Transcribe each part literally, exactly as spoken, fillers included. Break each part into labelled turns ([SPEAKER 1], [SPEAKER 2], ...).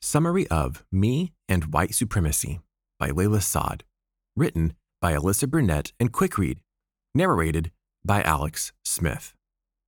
[SPEAKER 1] Summary of Me and White Supremacy by Layla Saad. Written by Alyssa Burnett and Quickread. Narrated by Alex Smith.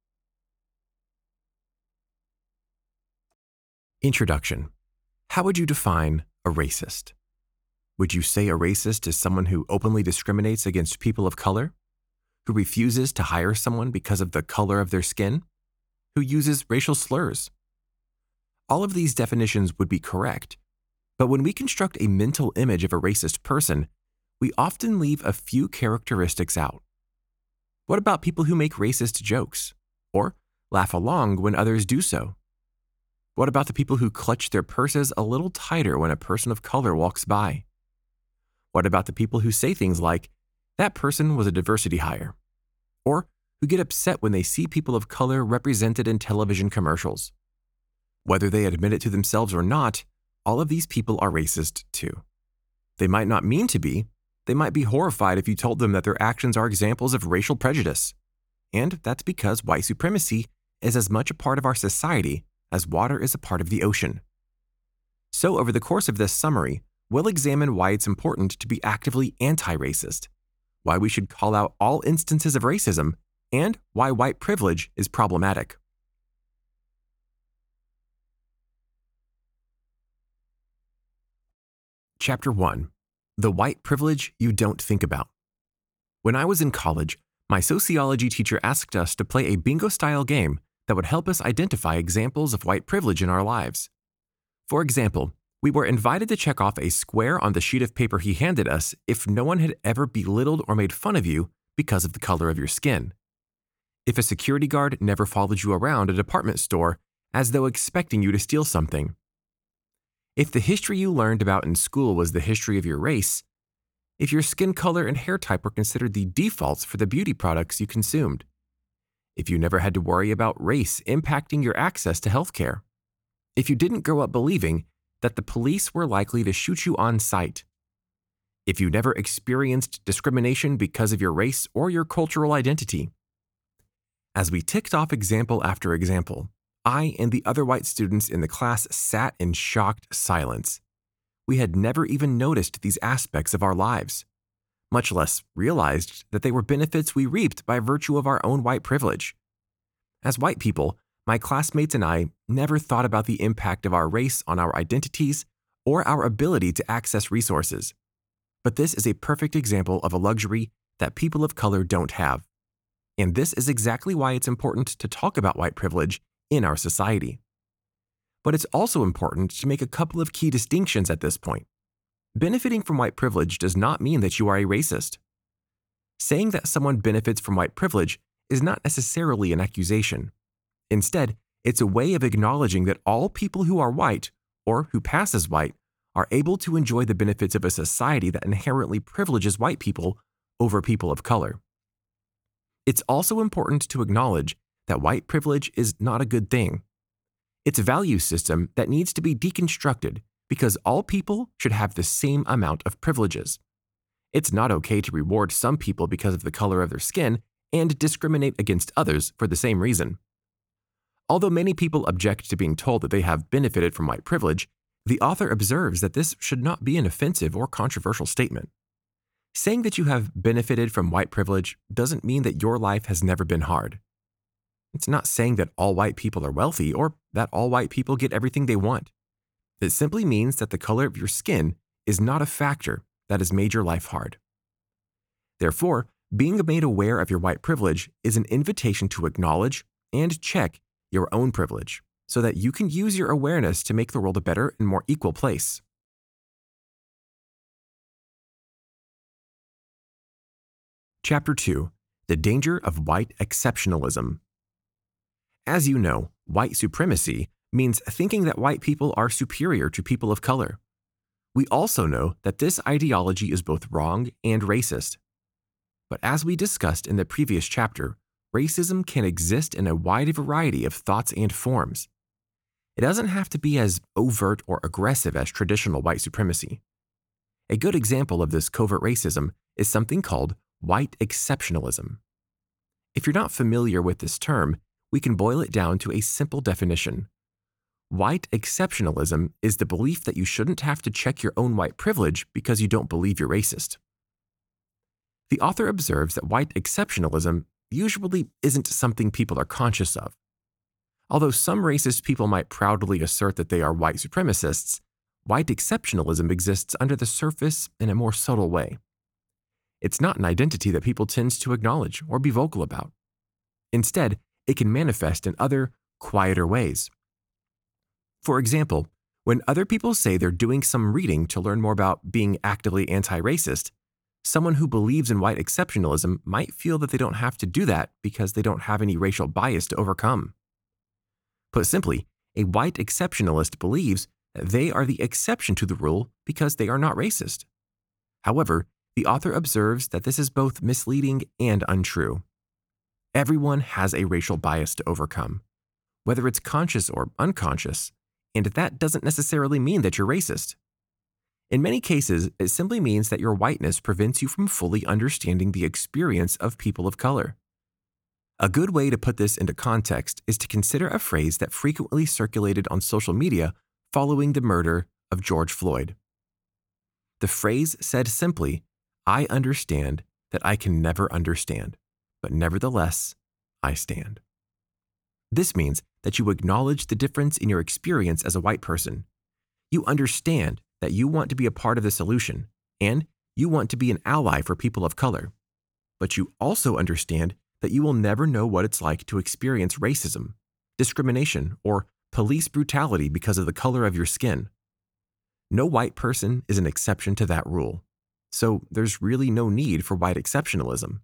[SPEAKER 1] Introduction. How would you define a racist? Would you say a racist is someone who openly discriminates against people of color? Who refuses to hire someone because of the color of their skin? Who uses racial slurs? All of these definitions would be correct, but when we construct a mental image of a racist person, we often leave a few characteristics out. What about people who make racist jokes, or laugh along when others do so? What about the people who clutch their purses a little tighter when a person of color walks by? What about the people who say things like, "That person was a diversity hire," or who get upset when they see people of color represented in television commercials? Whether they admit it to themselves or not, all of these people are racist too. They might not mean to be. They might be horrified if you told them that their actions are examples of racial prejudice. And that's because white supremacy is as much a part of our society as water is a part of the ocean. So over the course of this summary, we'll examine why it's important to be actively anti-racist, why we should call out all instances of racism, and why white privilege is problematic. Chapter one. The White Privilege You Don't Think About. When I was in college, my sociology teacher asked us to play a bingo-style game that would help us identify examples of white privilege in our lives. For example, we were invited to check off a square on the sheet of paper he handed us if no one had ever belittled or made fun of you because of the color of your skin. If a security guard never followed you around a department store as though expecting you to steal something. If the history you learned about in school was the history of your race, if your skin color and hair type were considered the defaults for the beauty products you consumed, if you never had to worry about race impacting your access to healthcare, if you didn't grow up believing that the police were likely to shoot you on sight, if you never experienced discrimination because of your race or your cultural identity. As we ticked off example after example, I and the other white students in the class sat in shocked silence. We had never even noticed these aspects of our lives, much less realized that they were benefits we reaped by virtue of our own white privilege. As white people, my classmates and I never thought about the impact of our race on our identities or our ability to access resources. But this is a perfect example of a luxury that people of color don't have. And this is exactly why it's important to talk about white privilege in our society. But it's also important to make a couple of key distinctions at this point. Benefiting from white privilege does not mean that you are a racist. Saying that someone benefits from white privilege is not necessarily an accusation. Instead, it's a way of acknowledging that all people who are white, or who pass as white, are able to enjoy the benefits of a society that inherently privileges white people over people of color. It's also important to acknowledge that white privilege is not a good thing. It's a value system that needs to be deconstructed because all people should have the same amount of privileges. It's not okay to reward some people because of the color of their skin and discriminate against others for the same reason. Although many people object to being told that they have benefited from white privilege, the author observes that this should not be an offensive or controversial statement. Saying that you have benefited from white privilege doesn't mean that your life has never been hard. It's not saying that all white people are wealthy or that all white people get everything they want. It simply means that the color of your skin is not a factor that has made your life hard. Therefore, being made aware of your white privilege is an invitation to acknowledge and check your own privilege so that you can use your awareness to make the world a better and more equal place. Chapter two. The Danger of White Exceptionalism. As you know, white supremacy means thinking that white people are superior to people of color. We also know that this ideology is both wrong and racist. But as we discussed in the previous chapter, racism can exist in a wide variety of thoughts and forms. It doesn't have to be as overt or aggressive as traditional white supremacy. A good example of this covert racism is something called white exceptionalism. If you're not familiar with this term, we can boil it down to a simple definition. White exceptionalism is the belief that you shouldn't have to check your own white privilege because you don't believe you're racist. The author observes that white exceptionalism usually isn't something people are conscious of. Although some racist people might proudly assert that they are white supremacists, white exceptionalism exists under the surface in a more subtle way. It's not an identity that people tend to acknowledge or be vocal about. Instead, it can manifest in other, quieter ways. For example, when other people say they're doing some reading to learn more about being actively anti-racist, someone who believes in white exceptionalism might feel that they don't have to do that because they don't have any racial bias to overcome. Put simply, a white exceptionalist believes that they are the exception to the rule because they are not racist. However, the author observes that this is both misleading and untrue. Everyone has a racial bias to overcome, whether it's conscious or unconscious, and that doesn't necessarily mean that you're racist. In many cases, it simply means that your whiteness prevents you from fully understanding the experience of people of color. A good way to put this into context is to consider a phrase that frequently circulated on social media following the murder of George Floyd. The phrase said simply, "I understand that I can never understand, but nevertheless, I stand." This means that you acknowledge the difference in your experience as a white person. You understand that you want to be a part of the solution, and you want to be an ally for people of color. But you also understand that you will never know what it's like to experience racism, discrimination, or police brutality because of the color of your skin. No white person is an exception to that rule, so there's really no need for white exceptionalism.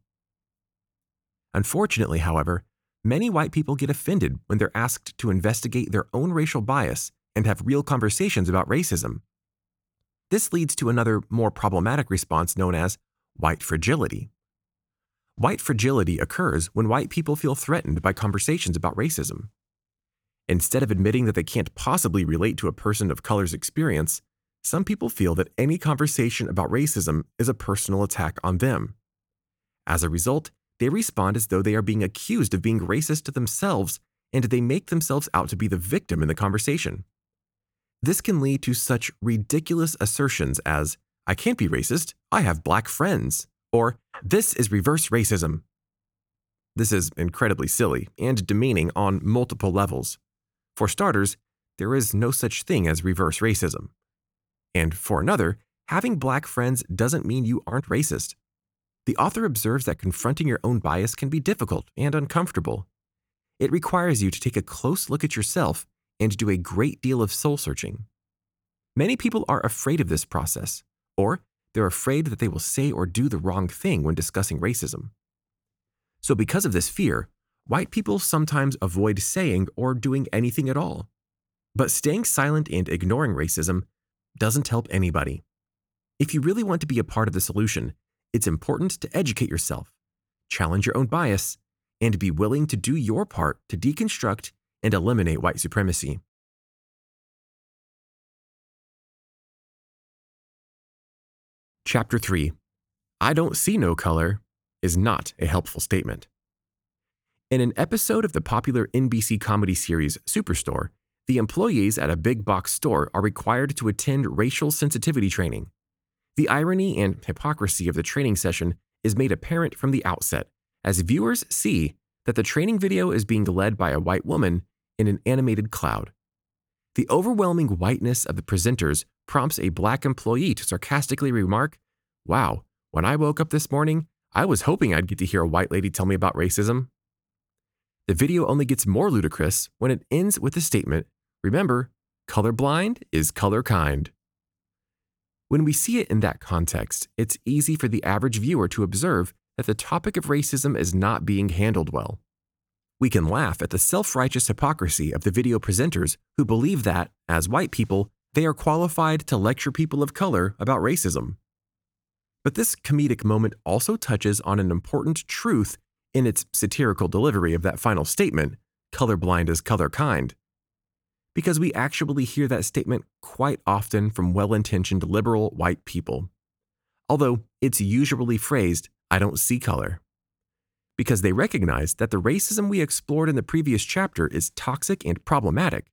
[SPEAKER 1] Unfortunately, however, many white people get offended when they're asked to investigate their own racial bias and have real conversations about racism. This leads to another, more problematic response known as white fragility. White fragility occurs when white people feel threatened by conversations about racism. Instead of admitting that they can't possibly relate to a person of color's experience, some people feel that any conversation about racism is a personal attack on them. As a result, they respond as though they are being accused of being racist to themselves, and they make themselves out to be the victim in the conversation. This can lead to such ridiculous assertions as, "I can't be racist, I have black friends," or "This is reverse racism." This is incredibly silly and demeaning on multiple levels. For starters, there is no such thing as reverse racism. And for another, having black friends doesn't mean you aren't racist. The author observes that confronting your own bias can be difficult and uncomfortable. It requires you to take a close look at yourself and do a great deal of soul-searching. Many people are afraid of this process, or they're afraid that they will say or do the wrong thing when discussing racism. So because of this fear, white people sometimes avoid saying or doing anything at all. But staying silent and ignoring racism doesn't help anybody. If you really want to be a part of the solution, it's important to educate yourself, challenge your own bias, and be willing to do your part to deconstruct and eliminate white supremacy. Chapter three. I don't see no color is not a helpful statement. In an episode of the popular N B C comedy series Superstore, the employees at a big box store are required to attend racial sensitivity training. The irony and hypocrisy of the training session is made apparent from the outset, as viewers see that the training video is being led by a white woman in an animated cloud. The overwhelming whiteness of the presenters prompts a black employee to sarcastically remark, "Wow, when I woke up this morning, I was hoping I'd get to hear a white lady tell me about racism." The video only gets more ludicrous when it ends with the statement, "Remember, colorblind is color kind." When we see it in that context, it's easy for the average viewer to observe that the topic of racism is not being handled well. We can laugh at the self-righteous hypocrisy of the video presenters who believe that, as white people, they are qualified to lecture people of color about racism. But this comedic moment also touches on an important truth in its satirical delivery of that final statement, "Colorblind is color kind." Because we actually hear that statement quite often from well-intentioned liberal white people. Although it's usually phrased, "I don't see color." Because they recognize that the racism we explored in the previous chapter is toxic and problematic,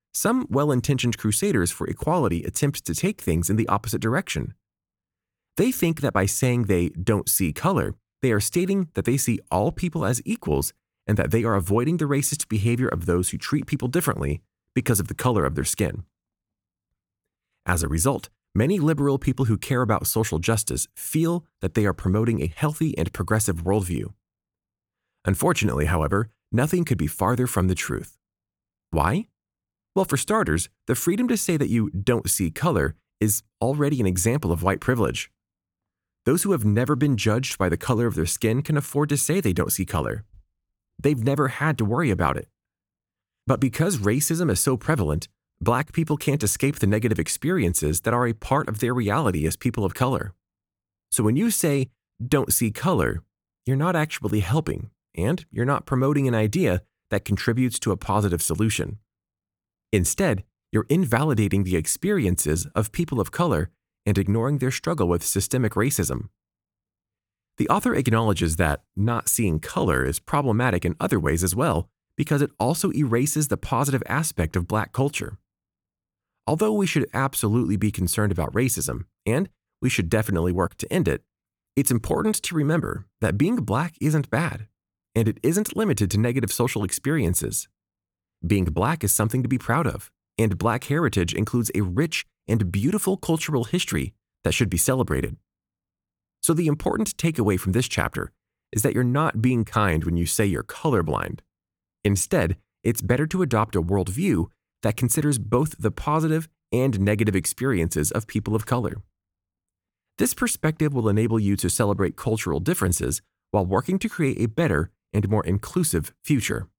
[SPEAKER 1] some well-intentioned crusaders for equality attempt to take things in the opposite direction. They think that by saying they don't see color, they are stating that they see all people as equals and that they are avoiding the racist behavior of those who treat people differently because of the color of their skin. As a result, many liberal people who care about social justice feel that they are promoting a healthy and progressive worldview. Unfortunately, however, nothing could be farther from the truth. Why? Well, for starters, the freedom to say that you don't see color is already an example of white privilege. Those who have never been judged by the color of their skin can afford to say they don't see color. They've never had to worry about it. But because racism is so prevalent, Black people can't escape the negative experiences that are a part of their reality as people of color. So when you say, don't see color, you're not actually helping, and you're not promoting an idea that contributes to a positive solution. Instead, you're invalidating the experiences of people of color and ignoring their struggle with systemic racism. The author acknowledges that not seeing color is problematic in other ways as well, because it also erases the positive aspect of Black culture. Although we should absolutely be concerned about racism, and we should definitely work to end it, it's important to remember that being Black isn't bad, and it isn't limited to negative social experiences. Being Black is something to be proud of, and Black heritage includes a rich and beautiful cultural history that should be celebrated. So the important takeaway from this chapter is that you're not being kind when you say you're colorblind. Instead, it's better to adopt a worldview that considers both the positive and negative experiences of people of color. This perspective will enable you to celebrate cultural differences while working to create a better and more inclusive future.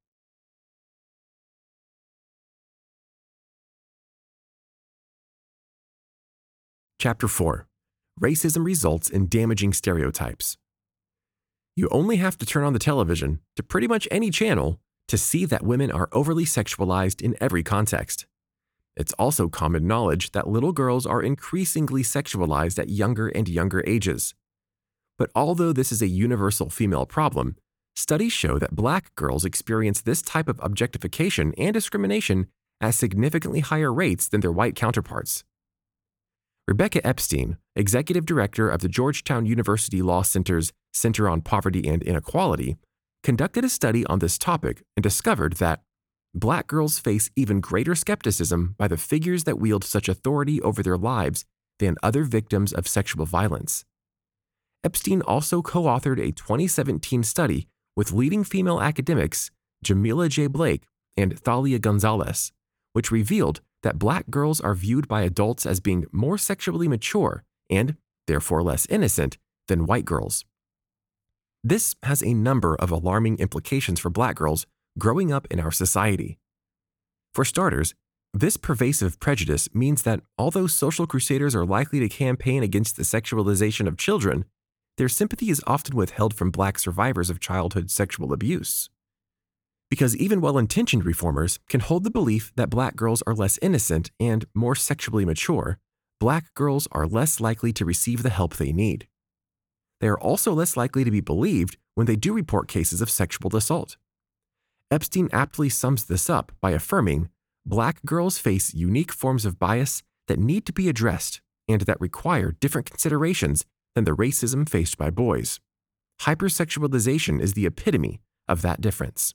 [SPEAKER 1] Chapter four. Racism Results in Damaging Stereotypes. You only have to turn on the television to pretty much any channel to see that women are overly sexualized in every context. It's also common knowledge that little girls are increasingly sexualized at younger and younger ages. But although this is a universal female problem, studies show that Black girls experience this type of objectification and discrimination at significantly higher rates than their white counterparts. Rebecca Epstein, executive director of the Georgetown University Law Center's Center on Poverty and Inequality, conducted a study on this topic and discovered that Black girls face even greater skepticism by the figures that wield such authority over their lives than other victims of sexual violence. Epstein also co-authored a twenty seventeen study with leading female academics Jamila J. Blake and Thalia Gonzalez, which revealed that Black girls are viewed by adults as being more sexually mature and, therefore, less innocent than white girls. This has a number of alarming implications for Black girls growing up in our society. For starters, this pervasive prejudice means that although social crusaders are likely to campaign against the sexualization of children, their sympathy is often withheld from Black survivors of childhood sexual abuse. Because even well-intentioned reformers can hold the belief that Black girls are less innocent and more sexually mature, Black girls are less likely to receive the help they need. They are also less likely to be believed when they do report cases of sexual assault. Epstein aptly sums this up by affirming, Black girls face unique forms of bias that need to be addressed and that require different considerations than the racism faced by boys. Hypersexualization is the epitome of that difference.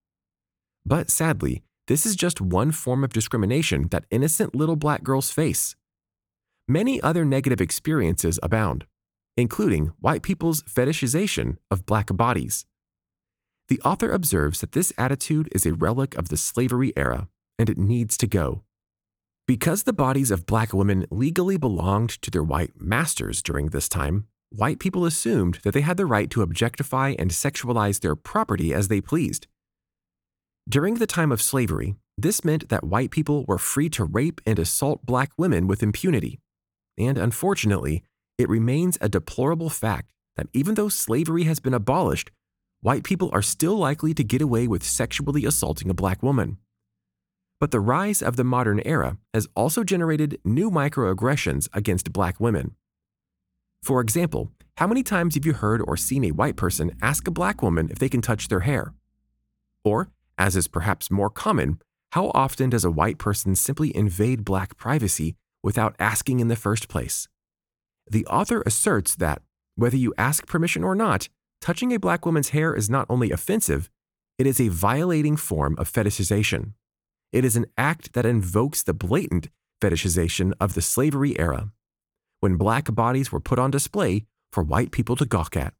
[SPEAKER 1] But sadly, this is just one form of discrimination that innocent little Black girls face. Many other negative experiences abound, including white people's fetishization of Black bodies. The author observes that this attitude is a relic of the slavery era, and it needs to go. Because the bodies of Black women legally belonged to their white masters during this time, white people assumed that they had the right to objectify and sexualize their property as they pleased. During the time of slavery, this meant that white people were free to rape and assault Black women with impunity. And unfortunately, it remains a deplorable fact that even though slavery has been abolished, white people are still likely to get away with sexually assaulting a Black woman. But the rise of the modern era has also generated new microaggressions against Black women. For example, how many times have you heard or seen a white person ask a Black woman if they can touch their hair? Or, as is perhaps more common, How often does a white person simply invade black privacy without asking in the first place? The author asserts that, whether you ask permission or not, touching a black woman's hair is not only offensive, it is a violating form of fetishization. It is an act that invokes the blatant fetishization of the slavery era, when black bodies were put on display for white people to gawk at.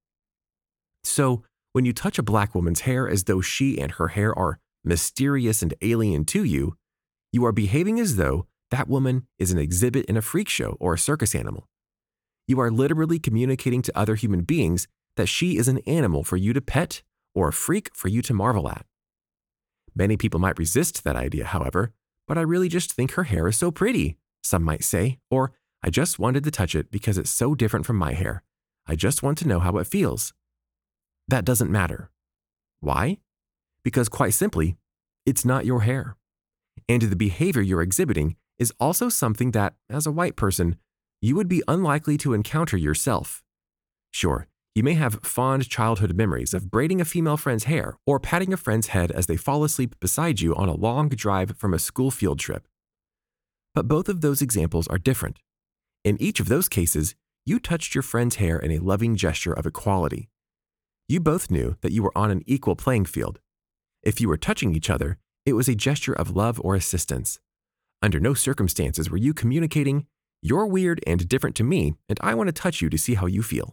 [SPEAKER 1] So, when you touch a black woman's hair as though she and her hair are mysterious and alien to you, you are behaving as though that woman is an exhibit in a freak show or a circus animal. You are literally communicating to other human beings that she is an animal for you to pet or a freak for you to marvel at. Many people might resist that idea, however, but I really just think her hair is so pretty, some might say, or I just wanted to touch it because it's so different from my hair. I just want to know how it feels. That doesn't matter. Why? Because quite simply, it's not your hair. And the behavior you're exhibiting is also something that, as a white person, you would be unlikely to encounter yourself. Sure, you may have fond childhood memories of braiding a female friend's hair or patting a friend's head as they fall asleep beside you on a long drive from a school field trip. But both of those examples are different. In each of those cases, you touched your friend's hair in a loving gesture of equality. You both knew that you were on an equal playing field. If you were touching each other, it was a gesture of love or assistance. Under no circumstances were you communicating, "You're weird and different to me, and I want to touch you to see how you feel."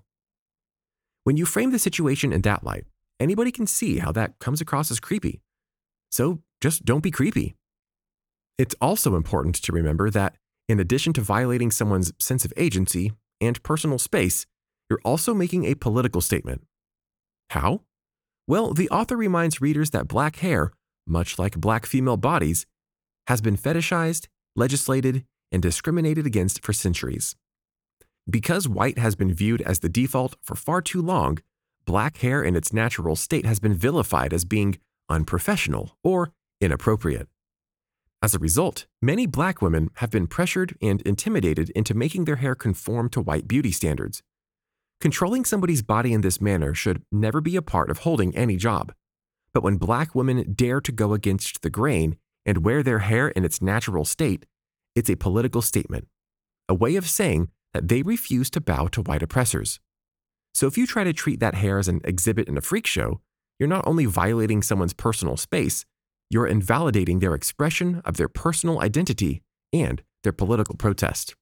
[SPEAKER 1] When you frame the situation in that light, anybody can see how that comes across as creepy. So just don't be creepy. It's also important to remember that, in addition to violating someone's sense of agency and personal space, you're also making a political statement. How? Well, the author reminds readers that black hair, much like black female bodies, has been fetishized, legislated, and discriminated against for centuries. Because white has been viewed as the default for far too long, black hair in its natural state has been vilified as being unprofessional or inappropriate. As a result, many black women have been pressured and intimidated into making their hair conform to white beauty standards. Controlling somebody's body in this manner should never be a part of holding any job. But when black women dare to go against the grain and wear their hair in its natural state, it's a political statement, a way of saying that they refuse to bow to white oppressors. So if you try to treat that hair as an exhibit in a freak show, you're not only violating someone's personal space, you're invalidating their expression of their personal identity and their political protest.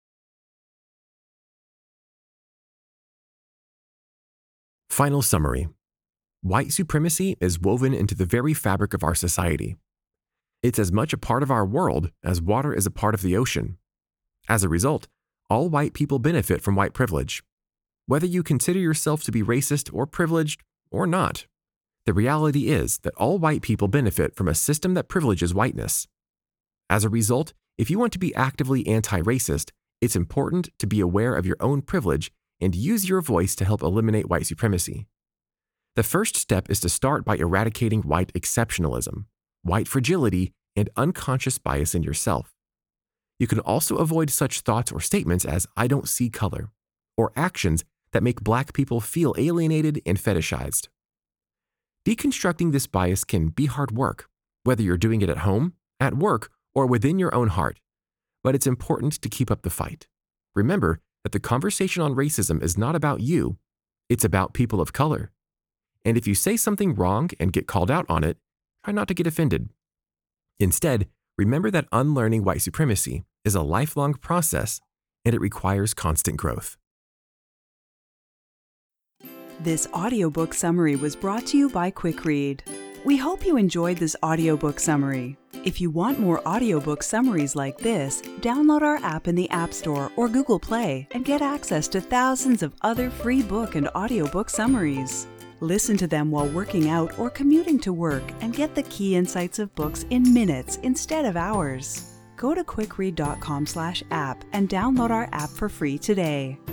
[SPEAKER 1] Final summary. White supremacy is woven into the very fabric of our society. It's as much a part of our world as water is a part of the ocean. As a result, all white people benefit from white privilege. Whether you consider yourself to be racist or privileged or not, the reality is that all white people benefit from a system that privileges whiteness. As a result, if you want to be actively anti-racist, it's important to be aware of your own privilege and use your voice to help eliminate white supremacy. The first step is to start by eradicating white exceptionalism, white fragility, and unconscious bias in yourself. You can also avoid such thoughts or statements as "I don't see color," or actions that make black people feel alienated and fetishized. Deconstructing this bias can be hard work, whether you're doing it at home, at work, or within your own heart. But it's important to keep up the fight. Remember that the conversation on racism is not about you, it's about people of color. And if you say something wrong and get called out on it, try not to get offended. Instead, remember that unlearning white supremacy is a lifelong process and it requires constant growth.
[SPEAKER 2] This audiobook summary was brought to you by Quick Read. We hope you enjoyed this audiobook summary. If you want more audiobook summaries like this, download our app in the App Store or Google Play and get access to thousands of other free book and audiobook summaries. Listen to them while working out or commuting to work and get the key insights of books in minutes instead of hours. Go to quick read dot com slash app and download our app for free today.